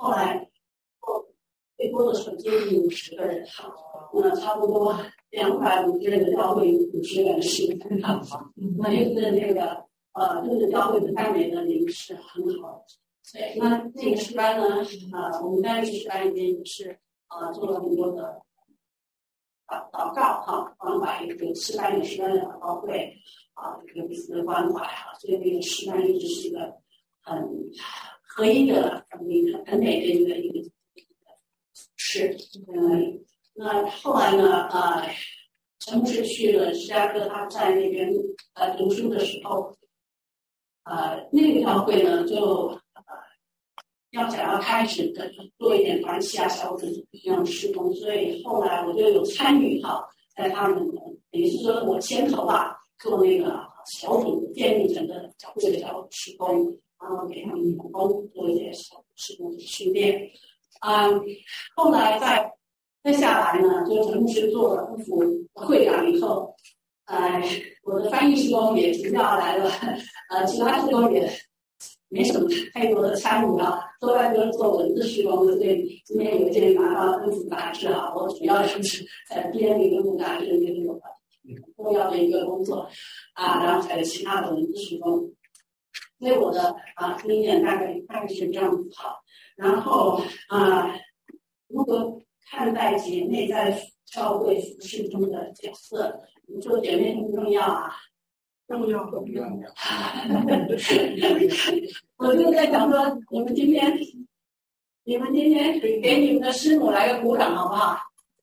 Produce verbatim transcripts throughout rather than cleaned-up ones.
后来最多的时候接近五十个人哈，那差不多两百五十人的教会五十人是很好，那也是那个呃，就是教会的单元的领是很好的。对，那这个诗班呢，啊、呃，我们在诗班里面也是啊、呃、做了很多的祷祷告哈，关怀这个诗班有诗班的祷告会啊，这个彼此的关怀哈，所以这个诗班一直是一个很合一的、很很美的一个一个是嗯，那后来呢，呃，陈牧师去了芝加哥，他在那边呃读书的时候，呃，那个教会呢就呃要想要开始的做一点团契啊、小组这样施工，所以后来我就有参与哈，在他们的等于是说我牵头啊，做那个小组建立整个教会的小组施工，然后给他们员工做一些小组施工的训练。嗯，后来再再下来呢，就陈牧师做了副会长以后，呃，我的翻译施工也停下来了，呃，其他施工也没什么太多的参与啊，都在这做文字施工的。所以今天有一件拿到文字杂志啊，我主要就是在编那个文字杂志这个很重要的一个工作啊，然后还有其他的文字施工。所以我的啊经验大概大概是这样子哈。然后啊，如果看待姐妹在教会服事中的角色，你说姐妹重不重要啊？重要，重要。我就在想说，你们今天，你们今天给你们的师母来个鼓掌好不好？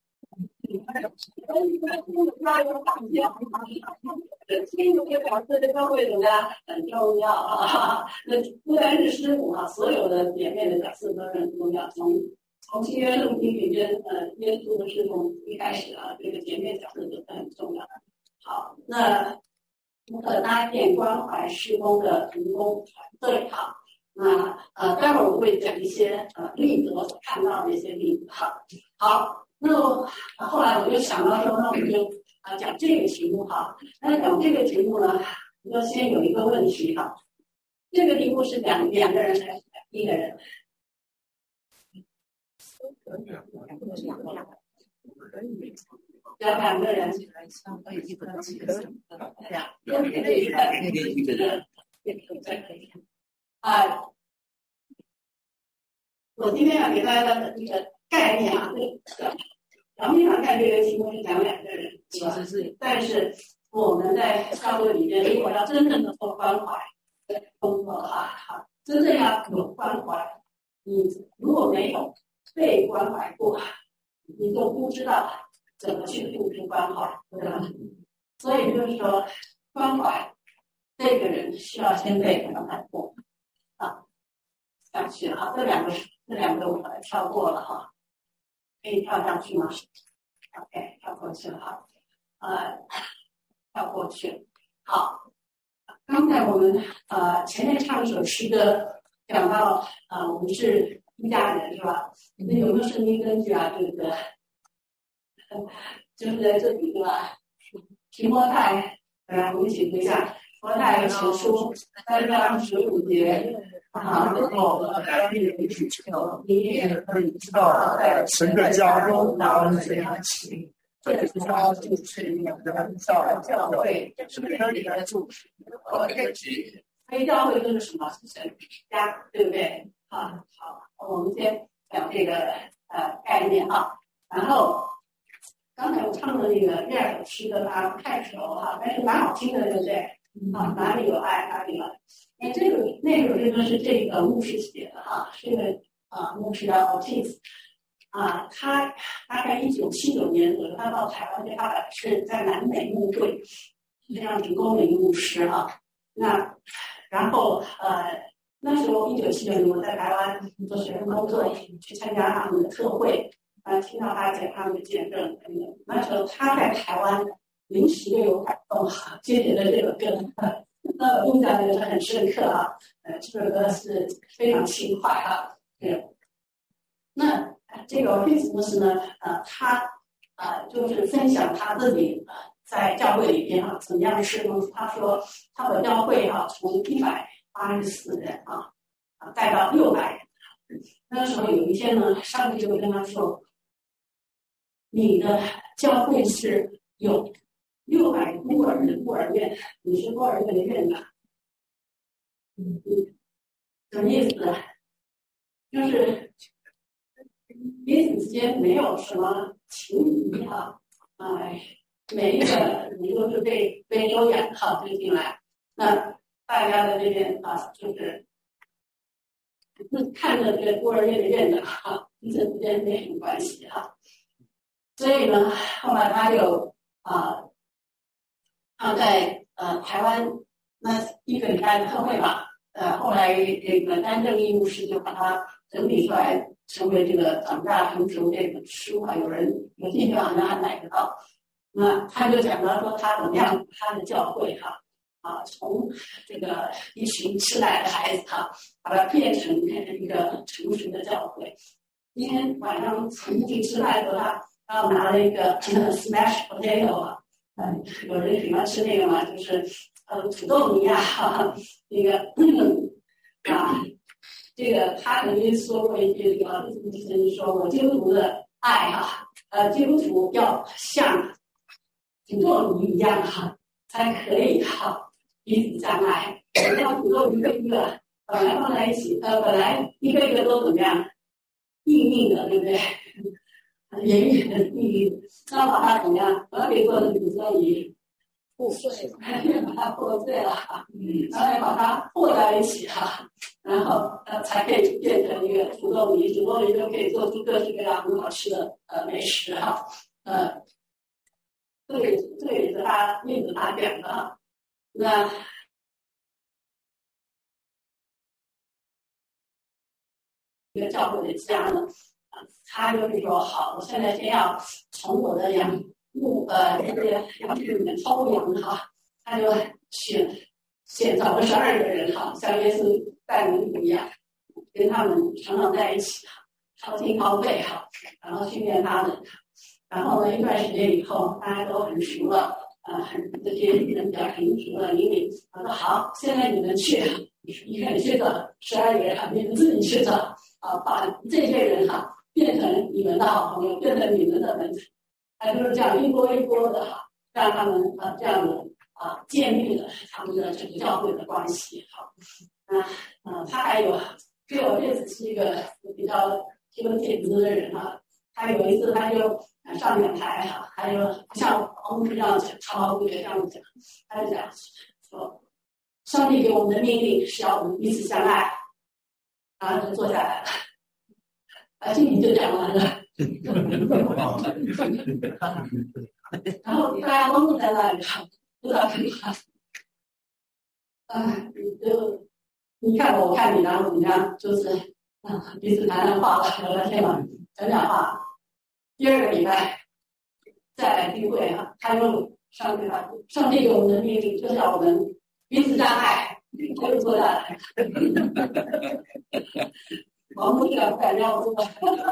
加油打气！师母也表示这教会怎么样很重要啊！那不单是师母啊，所有的姐妹的角色都很重要。从从新约圣经里面，呃，耶稣的侍奉一开始啊，这个姐妹角色都是很重要的。好，那呃搭建关怀施工的成功团队哈。那呃，待会儿我会讲一些呃例子，我所看到的一些例子哈。好。那后来我就想到说，那我们就啊讲这个题目哈。那讲这个题目呢，我就先有一个问题哈。这个题目是两两个人还是一个人？两两个人，可以一个人，两个人可以一个人，也可以。啊，我今天要给大家的一个概念啊，这个表面上看这个题目是讲两个人，其实是，但是我们在教会里面，如果要真正的做关怀工作啊，真正要有关怀，你如果没有被关怀过，你就不知道怎么去付出关怀，对吧？所以就是说，关怀这个人需要先被关怀过啊。下去了哈，这两个这两个我把它跳过了哈。可以跳上去吗 ？OK， 跳过去了哈，呃，跳过去。好，刚才我们呃前面唱一首诗歌，讲到呃我们是一家人是吧？那有没有声音根据啊？对不对？就是在这里对吧？提摩太，来我们一起读一下。提摩太前书三章十五节。啊，然后来历的需求，你也可以知道，在神的家中当怎样行。这是他就是你们的教教会，是这里的主持和根基。非教会就是什么？是神家，对不对？啊，好，我们先讲这个呃概念啊。然后刚才我唱的那个第二首诗歌啊，不太熟哈，但是蛮好听的，对不对？啊，哪里有爱，哪里有爱。哎，这个那首诗歌是这个牧师写的哈，这个啊牧师叫 Otis 啊，他大概一九七九年左右，他到台湾去，他是在南美牧会非常成功的一个牧师啊。那然后呃那时候一九七九年我在台湾做学生工作，去参加他们的特会，啊，听到他讲他们的见证等等。那时候他在台湾临时就有感动，接着的这个歌。那印象就是很深刻啊，呃，这首歌是非常轻快啊，对。那这个 Otis 呢，呃，他啊、呃、就是分享他自己呃在教会里边啊怎么样施工。他说他的教会啊从一百八十四人啊啊带到六百人， 那时候有一天呢，上帝就会跟他说：“你的教会是有六百孤儿的孤儿院，你是孤儿院的院长。”嗯嗯，什么意思？就是彼此之间没有什么情谊哈，哎，每一个人都是被被收养哈就进来，那大家的这边啊，就是看着这个孤儿院的院长哈，彼此之间没什么关系哈，所以呢，后来他就啊，他在呃台湾那一个礼拜的特会吧。呃，后来这个丹正义牧师就把它整理出来，成为这个长大成熟这本书啊。有人有兴趣好像还买得到。那他就讲到说他怎么样，他的教会哈啊，从这个一群吃奶的孩子哈，把它变成一个成熟的教会。今天晚上曾经吃饭的时候，他他拿了一个 smash potato 啊，嗯，有人喜欢吃那个嘛，就是。呃，土豆泥啊，哈，那个啊，这个他曾经说过一句，这个曾经说过，基督徒的爱哈，呃，基督徒要像土豆泥一样哈，才可以哈彼此相爱。像土豆一个一个本来放在一起，呃，本来一个一个都怎么样，硬硬的，对不对？圆圆的、硬硬的，那把它怎么样？把它给做成土豆泥。破碎，把它破碎了，嗯，然后把它和在一起哈，然后呃才可以变成一个土豆泥，土豆泥就可以做出各式各样很好吃的呃美食哈，呃，这个这个也是他例子他讲的哈，那一个教会的家呢，他就是说好，我现在先要从我的养。牧呃这个羊群里面抽羊哈，他就选选找了十二个人哈，像耶稣带领一样，跟他们常常在一起哈，掏心掏肺哈，然后训练他们，然后呢一段时间以后，大家都很熟了，呃，很这些人比较成熟了，领领，他说好，现在你们去，你看去的十二个人哈，你们自己去的啊，把这些人哈变成你们的好朋友，变成你们的门徒。还就是这样一波一波的哈，让他们啊这样的啊建立了他们的整个教会的关系哈。啊啊，他还有，对我这次是一个比较提供帖子的人哈，他有一次他就上讲台哈，还有像我们这样讲，长老会这样讲，他就讲说，上帝给我们的命令是要我们彼此相爱，然后就坐下来了，啊，这里就讲完了。然后大家都在那里不知道干嘛。啊，就你看我，我看你，然后怎么样？就是啊，彼此谈谈话，聊聊天嘛，讲讲话。第二个礼拜再来聚会啊，他又上帝吧，上帝给我们的命令就是要我们彼此相爱，他又坐下来。王牧师不敢让我做。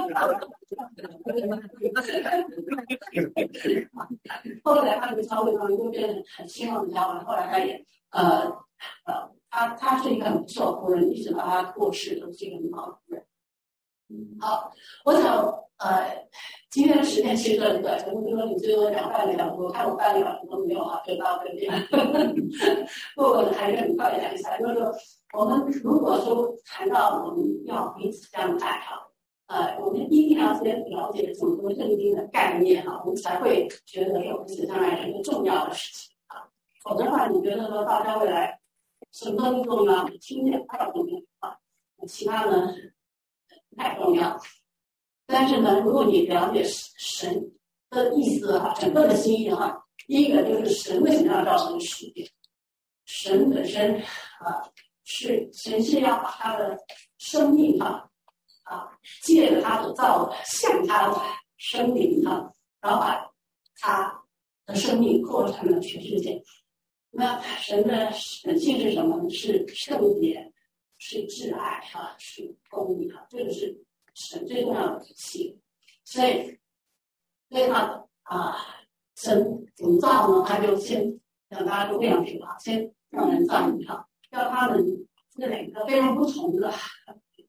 后来他这个教会呢就变得很兴旺的教会，后来他也呃呃，他他是一个很不错的仆人，一直到他过世都是一个很好的仆人。好，我想呃，今天的时间其实很短，陈牧师说你最多讲半个小时，我看我半个小时都没有啊，就到这边。不过我还是很快讲一下，就是说我们如果说谈到我们要彼此相爱哈，呃，我们一定要先了解这么多圣经的概念哈，我们才会觉得有彼此相爱是一个重要的事情啊。否则的话，你觉得说大家未来什么都不重要，听见太重要啊，其他呢不太重要。但是呢，如果你了解神的意思哈，整个的心意哈，第一个就是神为什么要造这个世界？神本身啊，是神是要把他的生命哈啊，借着他所造的像他的生命哈，然后把他的生命扩展了全世界。那神的本性是什么？是圣洁，是挚爱哈，是公义哈，这个是神最重要的性。所以，所以他啊，神怎么造呢？他就先让大家都这样去吧，先让人造你哈，要他们这两个非常不同的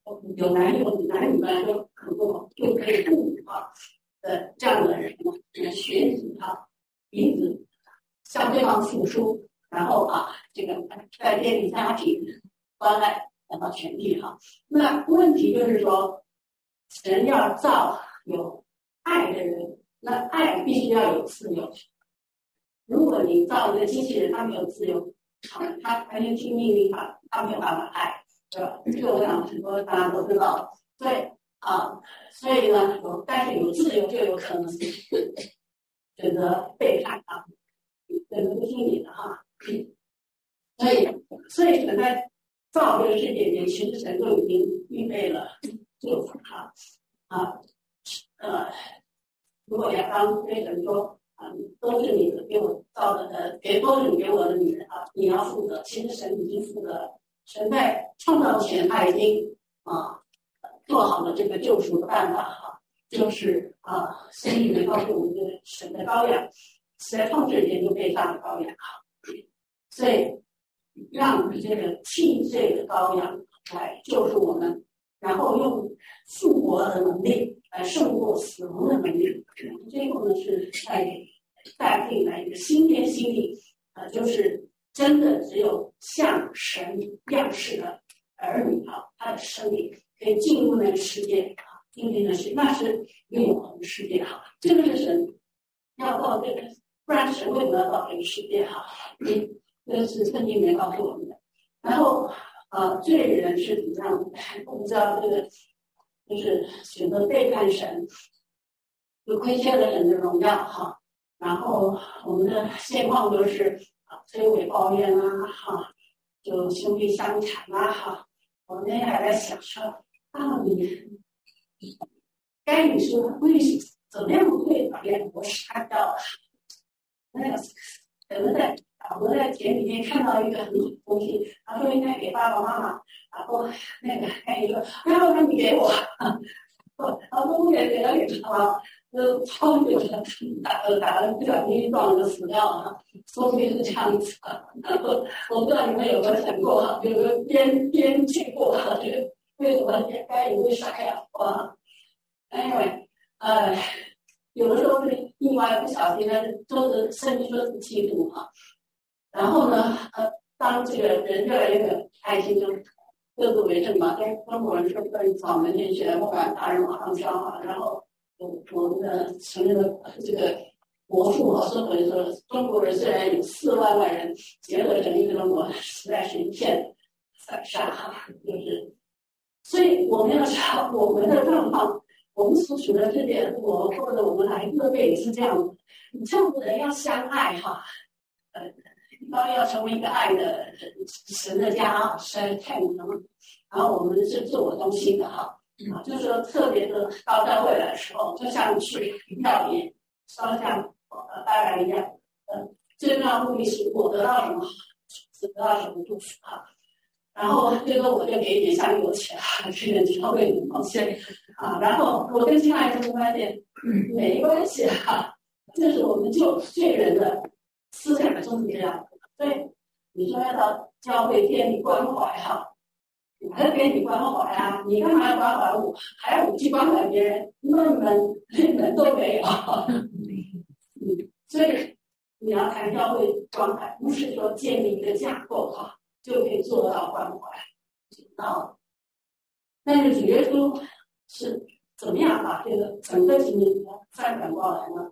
有男有女，男女本来就很不同，就可以互补啊的这样的人呢，学习啊，彼此向对方付出，然后啊，这个在建立家庭关爱得到权利哈。那问题就是说，人要造有爱的人，那爱必须要有自由。如果你造一个机器人，他没有自由，他完全听命令，他他没有办法爱，对吧？这个我想很多大家都知道。所以啊，所以呢，有但是有自由就有可能选择背叛啊，这个不听你的哈。所以，所以神在造这个世界里，其实神就已经预备了救赎哈啊呃，如果亚当对神说。啊，都是你给我造的，呃，给都是你给我的女人啊，你要负责。其实神已经负责了，神在创造前他已经啊做好了这个救赎的办法哈、啊，就是啊，圣经里面告诉我们，这个神的羔羊，在创世前就被杀的羔羊哈，所以让这个替罪的羔羊来救赎我们，然后用复活的能力来胜过死亡的能力。最后呢，是在带进来一个新天新地，呃，就是真的只有像神样式的儿女啊，他的生命可以进入那个世界啊，进入那世界，那是永恒的世界哈。这个是神要到这个，不然神为什么要到这个世界哈？嗯，这是圣经里面告诉我们的。然后呃，罪人是怎样的？我们知道这个就是选择背叛神。就亏欠了神的荣耀哈，然后我们的现况就是啊，摧毁抱怨啊哈，就兄弟相残啊哈。我们那天还在想说，到底该女士会怎么样会把两国杀掉？那个可能在啊，我在田里面看到一个很好的东西，他说应该给爸爸妈妈，然后那个该女说，要不然你给我，然后不给给了给他。呃，超有的打呃打了不小心撞了死掉了，说不定是这样子的。我不知道你们有没有想过哈，有没有编编剧过哈？这个为什么该有为啥呀？哇 ，anyway， 呃，有的时候是意外不小心的，都是甚至说是嫉妒哈。然后呢，呃，当这个人越来越有爱心，就各自为政嘛。中中国人说跟草门进学，不管大人往上挑哈，然后。我们的承认的这个国父哈说回说，中国人虽然有四万万人结合成一个中国，实在是一片散沙哈。就是，所以我们要知道我们的状况，我们所处的世界，我或者我们来自的背景是这样的。你这样的人要相爱哈，呃，当然要成为一个爱的神的家，神太无能，然后我们是自我中心的哈。啊，就是说，特别的到教会来的时候，就像去庙里烧像呃拜拜一样，呃，最重要的目的是我得到什么，得到什么祝福啊。然后这个我就给一点香油钱啊，这个教会里奉献啊。然后我跟新来什么关系？没关系啊，这是我们救罪人的思想就是这样。所以你说要到教会建立关怀哈。我还给你关怀啊！你干嘛要关怀我？还要我去关怀别人？那门门都没有。嗯，所以你要谈教会关怀，不是说建立一个架构哈就可以做到关怀。啊，但是主耶稣是怎么样把这个整个情景翻转过来呢？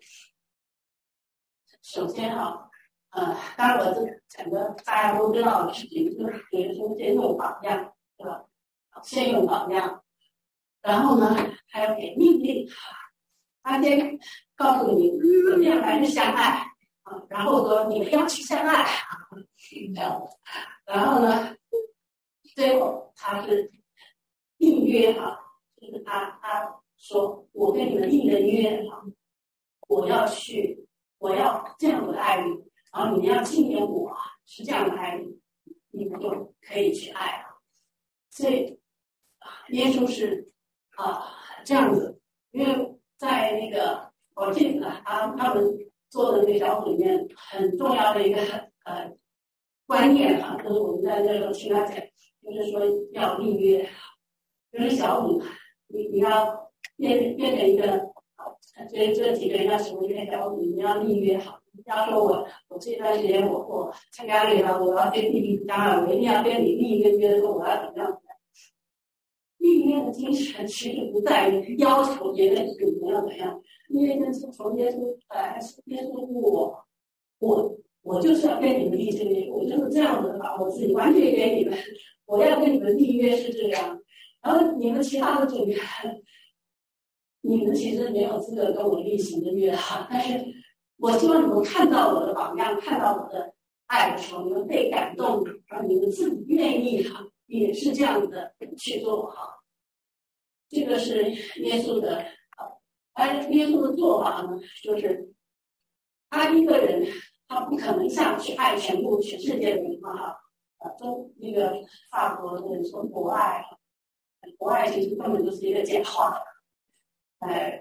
首先哈，呃，当然我这整个大家都知道的事情，就是主耶稣先用榜样。对吧？先用榜样，然后呢，还要给命令。他先告诉你怎么样才是相爱啊，然后说你们要去相爱啊，这样。然后呢，最后他是应约哈，就是他他说我跟你们立的约哈，我要去，我要这样的爱你，然后你们要纪念我是这样的爱你，你们就可以去爱了。所以，耶稣是啊这样子，因为在那个我记得他他们做的那个小组里面很重要的一个呃观念啊，就是我们在那个听他讲，就是说要立约， 就是小组，你你要变变成一个，这这几个人要成为一个小组，你要立约好。你要说我我这段时间我我参加这个，我要跟弟弟家人，我一定要跟你立一个约，说我要怎么样。立约的精神其实不在于要求别人怎么样怎样，因为那是从耶稣来，耶稣我我我就是要跟你们立这个约，我就是这样的把我自己完全给你们，我要跟你们立约是这样。然后你们其他的组员，你们其实没有资格跟我立行的约哈，但是我希望你们看到我的榜样，看到我的爱的时候，你们被感动，然后你们自己愿意哈，也是这样的去做哈。这个是耶稣的，而耶稣的做法呢，就是他一个人，他不可能像去爱全部全世界的人嘛哈，呃，中那个法国的人说博爱，博爱其实根本就是一个假话，呃，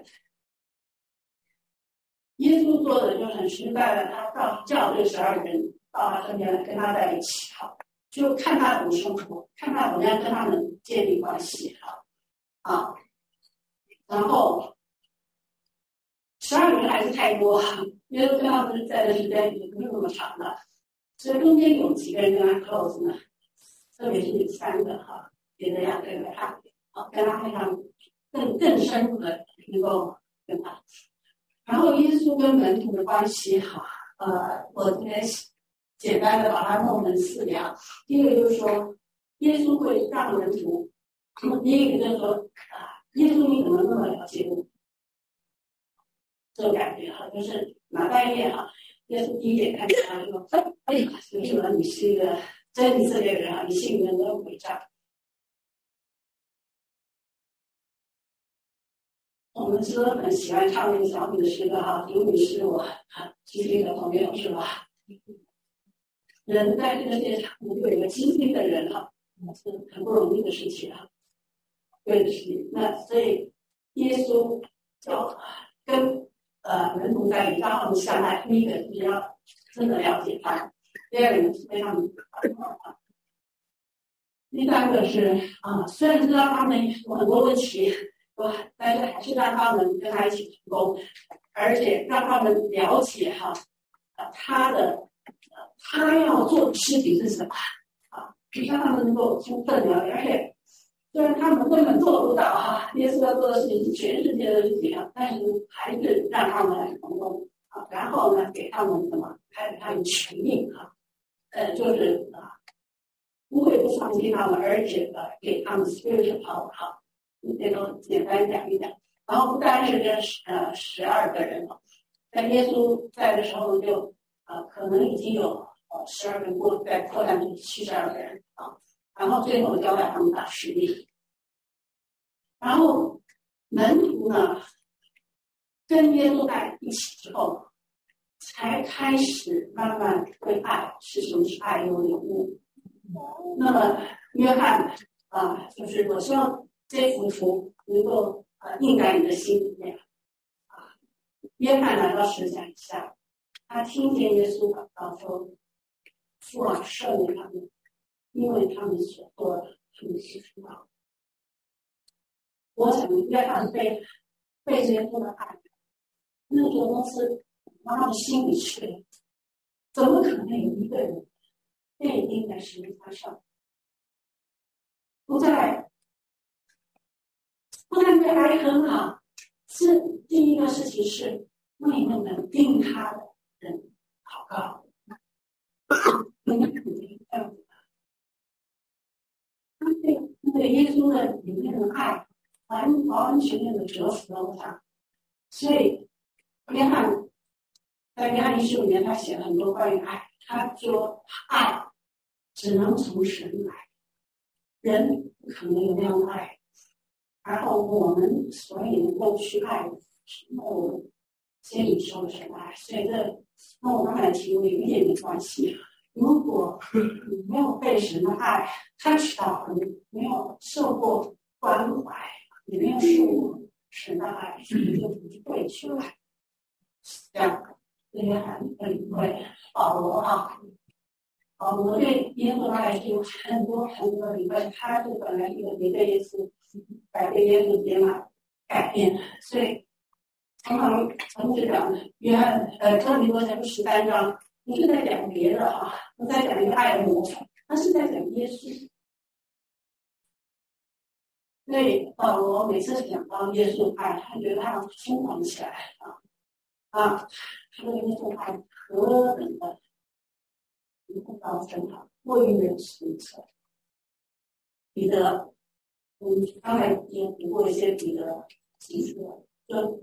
耶稣做的就很实在的，他叫叫这十二个人到他身边来跟他在一起哈，就看他怎么生活，看他怎么样跟他们建立关系哈。啊，然后十二个人还是太多，因为跟他们在的时间也不是那么长的，所以中间有几个人跟他 close 呢，特别是有三个哈，别的两个人他啊跟他非常更更深入的能够跟他，然后耶稣跟门徒的关系哈，呃，我今天简单的把它弄成四样，第一个就是说，耶稣会让门徒。第一个就是说啊，耶稣你怎么那么了解我？这种感觉哈，就是马太页哈，耶稣第一眼看见他就说：“哎呀，为什么你是一个真以色列人啊？你心里面没有诡诈。”我们是很喜欢唱那个小品的诗歌哈，有你是我知心的朋友是吧？人在这个世界上有一个知心的人哈，是很不容易的事情啊。对，是那所以耶稣就跟呃门徒在一起，让他们相爱。第一个就是要真的了解他，第二个是非常第三个是啊，虽然知道他们有很多问题，但是还是让他们跟他一起成功，而且让他们了解哈，呃他的呃他要做的事情是什么啊，让他们能够充分了解，而且。虽然他们根本做不到哈，耶稣要做的事情是全世界的事情啊，但是还是让他们来成功啊。然后呢，给他们什么？还给他们权利哈，呃，就是啊，不会不放弃他们，而且呃，给他们 spiritual power 哈。这都简单讲一讲。然后不单是这十呃十二个人了，在耶稣在的时候就呃可能已经有呃十二个人过，再扩展成七十二个人啊。然后最后交代他们把实力，然后门徒呢跟耶稣在一起之后，才开始慢慢对爱是什么是爱有领悟。那么约翰啊、呃，就是我希望这幅图能够呃印在你的心里面啊。约翰来到十字架下，他听见耶稣祷告说：“父啊，赦免他们。”因为他们所做的，他们是知道。我想约翰被被耶稣的爱，那个东西往他的心里去了，怎么可能有一个人被钉在十字架上？不再不但被哀恨啊，是第一个事情是为那能钉他的人祷告。你们肯定这样子。对对耶稣的里面的爱，完完全全的折服了他。所以约翰在约翰一书里面，他写了很多关于爱。他说爱只能从神来，人不可能有那样的爱。然后我们所以能够去爱，是我们先领受了神的爱。所以这跟我刚才提过有一点点关系。如果你没有被神的爱 touch 到，你没有受过关怀，你没有受过神的爱，你就不会去爱。这样，约翰很会保罗啊，保罗对耶稣的爱是有很多很多的理论，他是本来是一个离对耶稣改变耶稣接纳改变。所以常常常是讲约翰呃哥林多前书十三章，不是在讲别的哈，不在讲一个爱的模式，他是在讲耶稣。所以保罗每次讲到耶稣爱，他觉得他要疯狂起来啊啊，他的耶稣爱何等的不高深啊，过于人实测。彼得，嗯，刚才已经读过一些彼得记述，就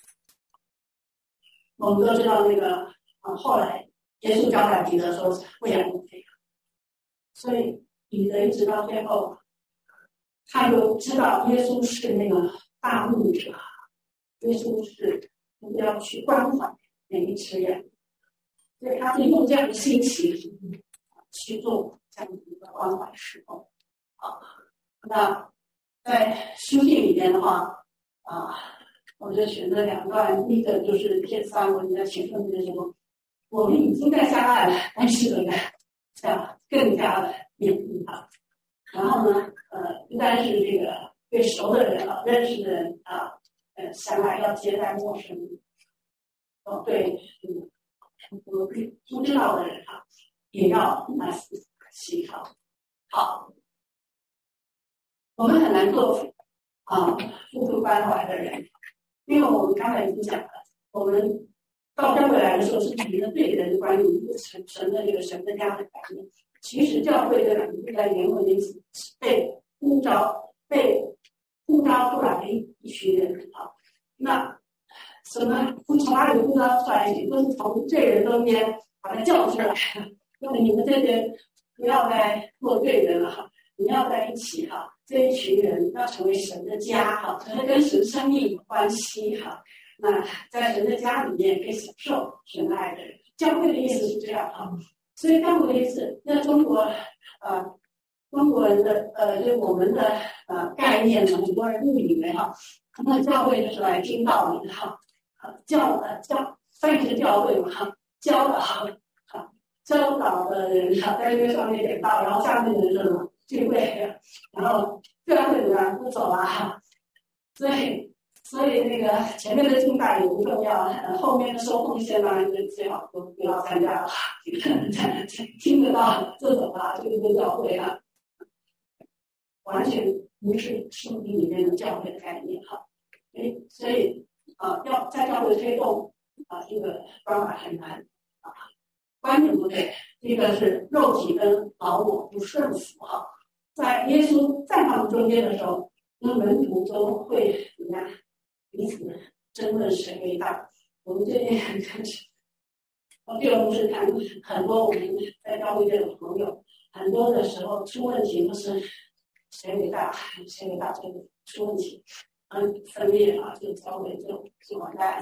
我们都知道那个啊，后来耶稣交代彼得说不养不肥，所以彼得一直到最后。他就知道耶稣是那个大牧者，耶稣是要去关怀每一只人，所以他是用这样的心情去做这样的一个关怀事工。啊，那在书信里面的话，啊，我就选择两段，一个就是第三文在前面的时候，我们已经在相爱了，但是呢，这样更加的勉励他。然后呢，呃，不单是这个对熟的人啊、认识的人啊，呃，相爱要接待陌生人，哦，对，嗯，不知道的人啊，也要来思考。好，我们很难做啊付出关怀的人，因为我们刚才已经讲了，我们到教会来的时候是提的对人的观念，神神的这个神的家的概念。其实教会这两个字在原文里是被呼召、被呼召出来的一群人啊。那什么从哪里呼召出来？都是从罪人中间把他叫出来。那么你们这些不要再做罪人了哈，你要在一起哈，这一群人要成为神的家哈，可能跟神生命有关系哈。那在神的家里面可以享受神爱的人，教会的意思是这样哈。所以教会的意思，那中国呃中国人的呃就我们的呃概念呢，很多人误以为哈，那教会就是来听道理的哈，教呃教翻译是教会嘛哈，教导哈教导的人哈，在这个上面点到，然后下面的人什么聚会，然后教会的人不走了哈，所以。所以那个前面的敬拜也不重要，呃，后面的收奉献当然就最好都不要参加了，听得到这种啊，这个教会啊，完全不是圣经里面的教会的概念哈。哎，所以啊，要在教会推动啊，这个方法很难啊，观念不对。这个是肉体跟老我不顺服哈，在耶稣在他们中间的时候，那门徒都会怎么样？彼此争论谁为大。我们最近很开始，我这个不是谈很多我们在教会界的朋友，很多的时候出问题都是谁为大，谁为大，这个出问题，嗯，分裂啊，就教会就就完蛋了。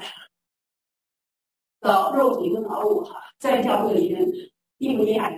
老肉体跟老我哈，在教会里面厉不厉害？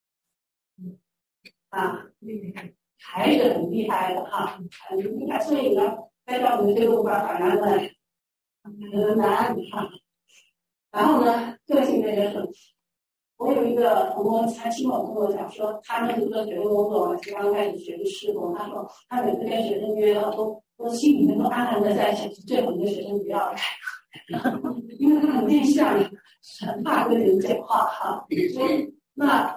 啊，还是很厉害的哈，很厉害。所以呢。在教会这个办法难的很难哈，然后呢，个性这个是，我有一个同工，他亲口跟我讲说，他们读的学生工作，刚开始学的施工，他说他每次跟学生约了，都都心里面都暗暗的在想，最好的学生不要来，因为他很内向，很怕跟人讲话哈，所以那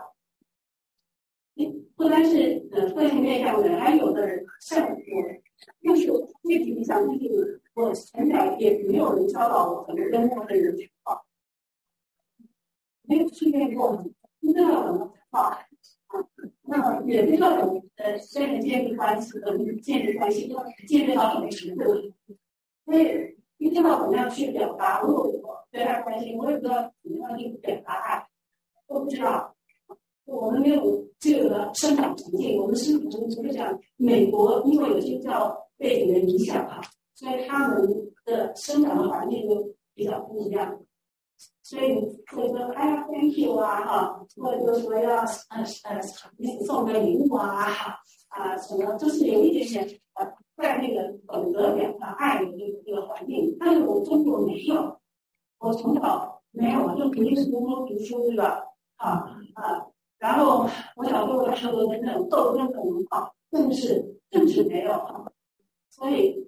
不单是呃个性内向的人，还有的人像我。就是具体一想，就是我从小也没有人教导我怎么跟陌生人讲话，没有训练过，不知道怎么讲话啊，那也不知道怎么呃跟人建立关系，怎么建立关系，建立到什么程度，所以不知道怎么样去表达。如果我对他关心，我也不知道怎么样去表达爱，都不知道。我们没有这个生长环境，我们是我们就是讲美国，因为有宗教背景的影响哈，所以他们的生长的环境就比较不一样。所以会说哎呀 ，thank you 啊哈，或者说要呃呃送个礼物啊哈啊什么，就是有一点点呃在那个懂得表达爱的这个这个环境，但是我中国没有，我从小没有，就肯定是多多读书对吧？啊啊。然后我小时候的时候的那种斗争的文化，更是更是没有。 所以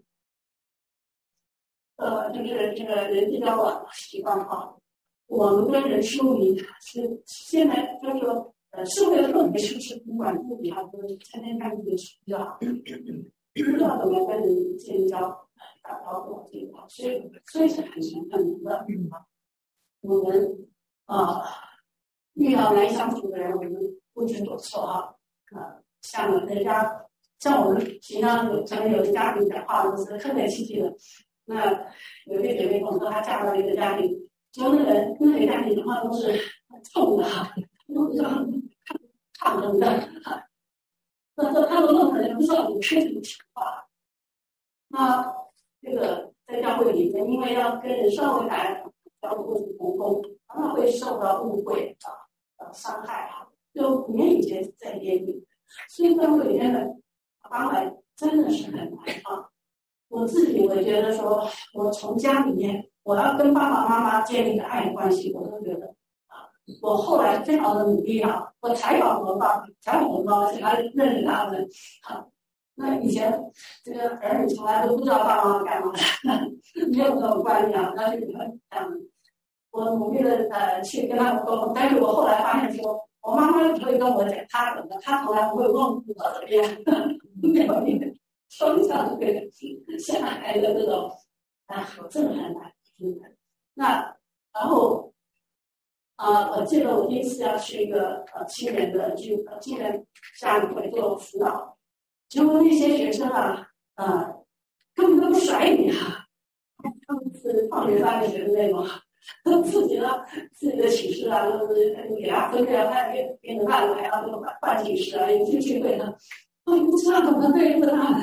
呃，就是这个人际交往习惯哈，我们跟人事物里是现在就是说，呃，社会的氛围是不是不管自己啊，就是天天干自己事比较好，不知道怎么跟人建交打招呼这一块，所以所以是很很难的。我们啊、呃、遇到难以相处的人，我们不知所措哈。呃，像人家像我们平常有可能有的家庭讲话都是客客气气的。那有些姐妹跟我说，她嫁到一个家庭，就那个那个家庭的话都是冲的，都是抗衡的，那这他们弄可能不知道你是什么情况。那这个在教会里面，因为要跟人稍微来交互沟通，那会受到误会啊、呃伤害啊，就免以前在言语，所以教会里面的关怀真的是很难啊。我自己我觉得说，我从家里面我要跟爸爸妈妈建立的爱的关系，我都觉得啊，我后来非常的努力啊，我采访我爸，采访我妈，想要认识他们啊。那以前这个儿女从来都不知道爸爸妈妈干嘛的，没有这种观念啊，那就嗯，我努力的呃去跟他们沟通，但是我后来发现说，我妈妈只会跟我讲她怎么，她从来不会问我怎么样，没有那个。双向对的，下来的这种啊，真的很难，真的。那然后啊、呃，我记得我第一次要去一个呃青年的去呃青年家里会做辅导，结果那些学生啊，呃，根本都不甩你啊，他们是放学班的学生那种，自己的自己的寝室啊，都是给他分开，他给给你办了，还要那个换寝室啊，有些聚会呢。我不知道怎么对付他们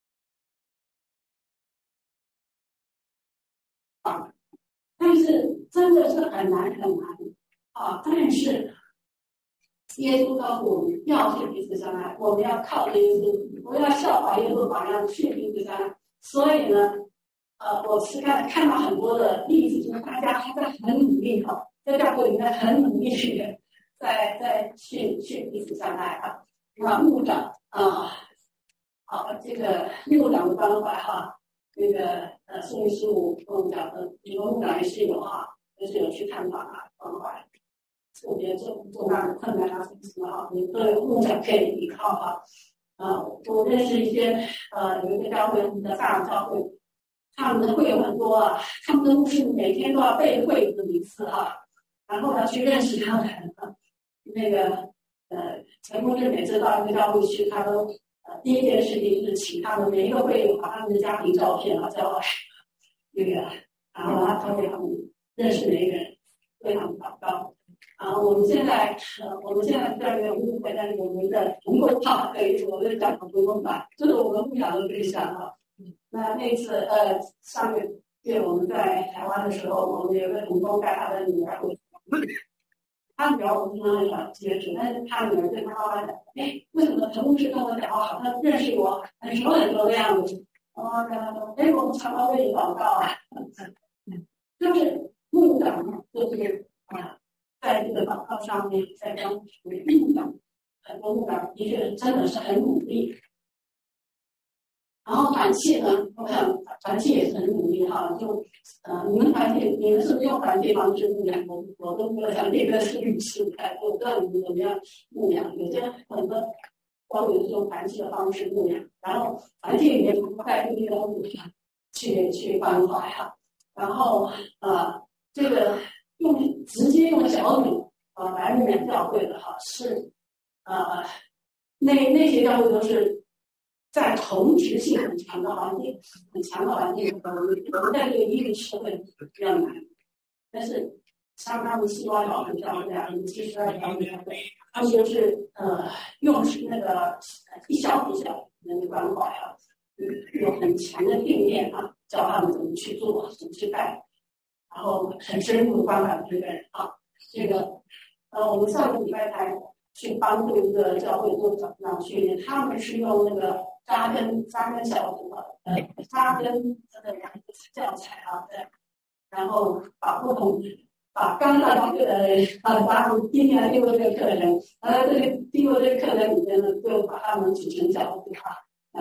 啊，但是真的是很难很难啊！但是耶稣告诉我们要去彼此相爱，我们要靠耶稣，我们要效法耶稣榜样去彼此相爱。所以呢，呃，我是看看到很多的例子，就是大家还在很努力哈，在教会里面很努力去在在去去彼此相爱啊。那牧长啊。好，这个牧长的关怀哈，那个呃，宋律师我跟我们讲的，很多牧长也是有哈，也是有去探访啊，关怀。我觉得这重大的困难啊什么什么哈，你都有牧长可以依靠哈。啊，我认识一些呃，有一个教会的大教会，他们的会有很多啊，他们的牧师每天都要背会这么一次哈，然后要去认识他们。那个呃，陈牧师每次到一个教会去，他都。呃，第一件事情是请他们每一个会友把他们的家庭照片啊交来，那个，然后他他会他们认识每一个人，为他们祷告。啊，我们现在呃，我们现在虽然没有误会，但是我们的同工哈，可以我们讲同工吧，这是我们牧长的对象哈。那那次呃，上个月我们在台湾的时候，我们有个同工带他的女儿回。他女儿我经常想接触，但是他女儿对他妈妈讲：“哎，为什么陈牧师跟我讲话好像认识我很熟很熟的样子？”妈妈跟他说：“哎，我们常常为你祷告啊。”就是牧长，就是啊，在这个祷告上面，在帮助牧长，很多牧长的确真的是很努力。然后团契呢，我想团契也是很努力哈，就呃，你们团契，你们是不是用团契方式牧养？我我都没有想这个是律师开，我不知道你们怎么样牧养。有些很多教会是用团契的方式牧养，然后团契里面不太利用去去关怀哈。然后呃，这个用直接用小组呃来牧养教会的哈，是呃那那些教会都是。在同质性很强的环境，很强的环境，我们在这个医院社会比较难。但是像他们西瓜老师教这样，其实他们就是呃用那个一小一小人的关怀啊，有很强的训练啊，教他们怎么去做，怎么去干，然后很深入的关怀这个人啊。这个呃，我们上个礼拜才去帮助一个教会做长长训练，他们是用那个。扎根扎根小组啊，呃，扎根这个两个教材啊，对，然后把不同把刚到这个呃，把今年经过这个课程，呃，这个经过这个课程里面呢，就把他们组成小组啊，呃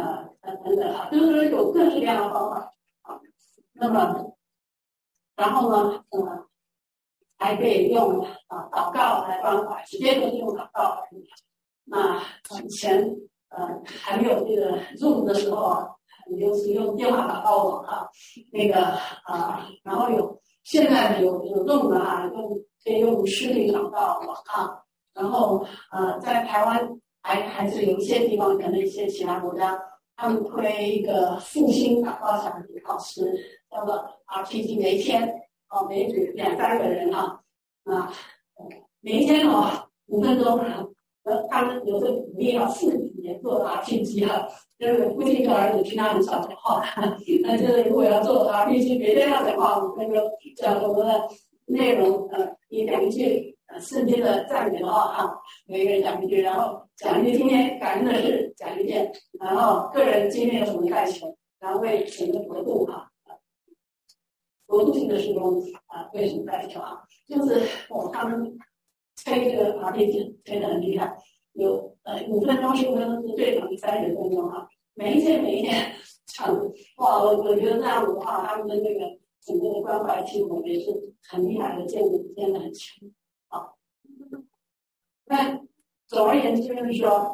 呃等等哈，就是有各式各样的方法啊。那么，然后呢，呃，还可以用啊祷告来关怀，直接就是用祷告来。那以前呃还没有这个 Zoom 的时候啊，你就是用电话祷告网啊，那个啊，然后有现在呢有有 Zoom 的啊，用可以用视频祷告网啊，然后呃在台湾还还是有一些地方，可能一些其他国家，他们推一个复兴祷告场的考试，叫做 R T G， 每一天啊，每一组两三个人啊，啊，每一天哦五分钟。呃，他们有的鼓励啊，父母也做 R P G 啊，就是父亲跟儿子平常很少讲话，那就是如果要做 R P G， 每天要讲话五分钟，讲什么的内容，呃，一两句呃圣经的赞美的话啊，每个人讲一句，然后讲一句今天感恩的事讲一件，然后个人今天有什么代求，然后为整个国度哈，国度性的事工啊，为什么代求啊？就是哦，他们。推这个 R P G 推得很厉害，有呃五分钟、十五分钟是最长的三十分钟啊。每一天每一天唱，哇！我我觉得这样的话，他们的那个整个的关怀系统也是很厉害的，建立建得很强啊。那总而言之就是说，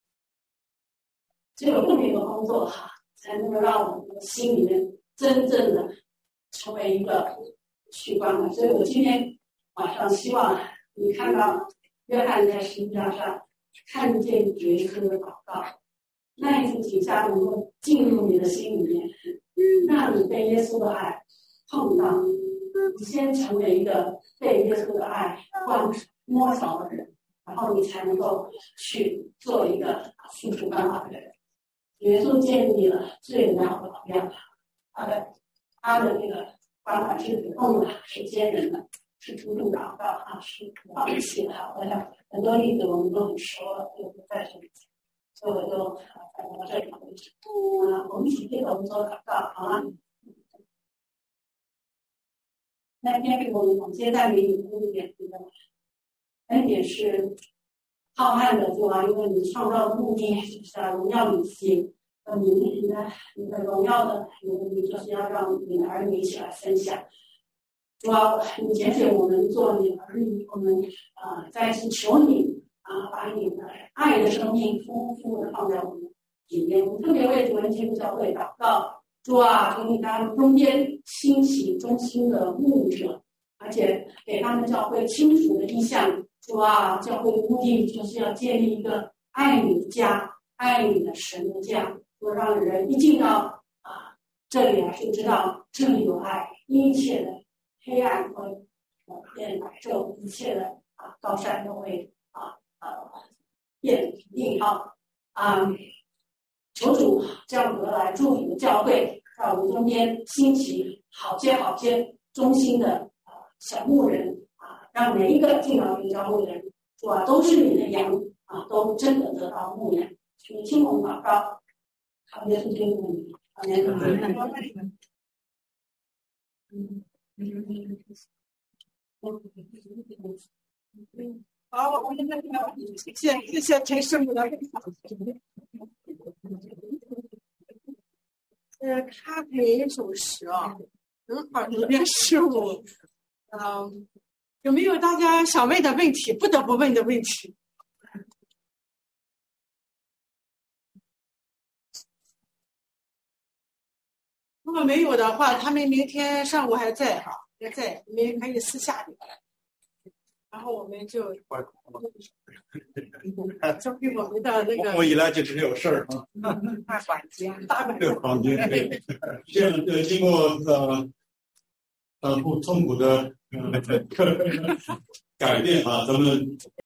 只有这么一个工作哈，才能够让我们的心里面真正的成为一个去关怀。所以我今天晚上希望。你看到约翰在十字架上看见主耶稣的祷告，那一幅景象能够进入你的心里面，让你被耶稣的爱碰到，你先成为一个被耶稣的爱灌摸着的人，然后你才能够去做一个付出关怀的人。耶稣建立了最美好的榜样，他的他的这个关怀是主动的，是坚韧的。是主动祷告啊，是不放弃的。我想很多例子我们都很熟了，就不再说一次。所以我就讲到这里为止。啊，我们一起接着我们做祷告，好吗？那天给我们总结在名语一点，这个恩典是浩瀚的，主啊，因为你创造的目的就是要荣耀你自己，呃，你你的你的荣耀的目的就是要让你的儿女一起来分享。主啊，你拣选我们做你儿女，我们啊、呃、再次求你啊，把你的爱的生命丰富的放在我们里面。我们特别为主人基督教会祷告，主啊，求你在他们中间兴起忠心的牧者，而且给他们教会清楚的意向。主啊，教会的目的就是要建立一个爱你的家，爱你的神的家，就让人一进到啊这里来就知道这里有爱，一切的黑暗会呃变白昼，一切的啊高山都会啊呃变平地啊啊！求主这样子来祝福教会，在我们中间兴起好些好些忠心的啊小牧人啊，让每一个进到这个教会的人，主啊都是你的羊啊，都真的得到牧养。请听我们祷告，好，耶稣基督的名，阿门。嗯。 好，我们现在谢谢谢谢陈师傅的分享。呃，咖啡主食啊，嗯，耳朵边事物，嗯，有没有大家想问的问题，不得不问的问题？如果没有的话，他们明天上午还在哈，还在，你们可以私下里来，然后我们就交给我们的那个。 我一来就只有事儿啊。 大管家，大管家。房间对，这样呃，经过呃呃不痛苦的呃改变啊，咱们。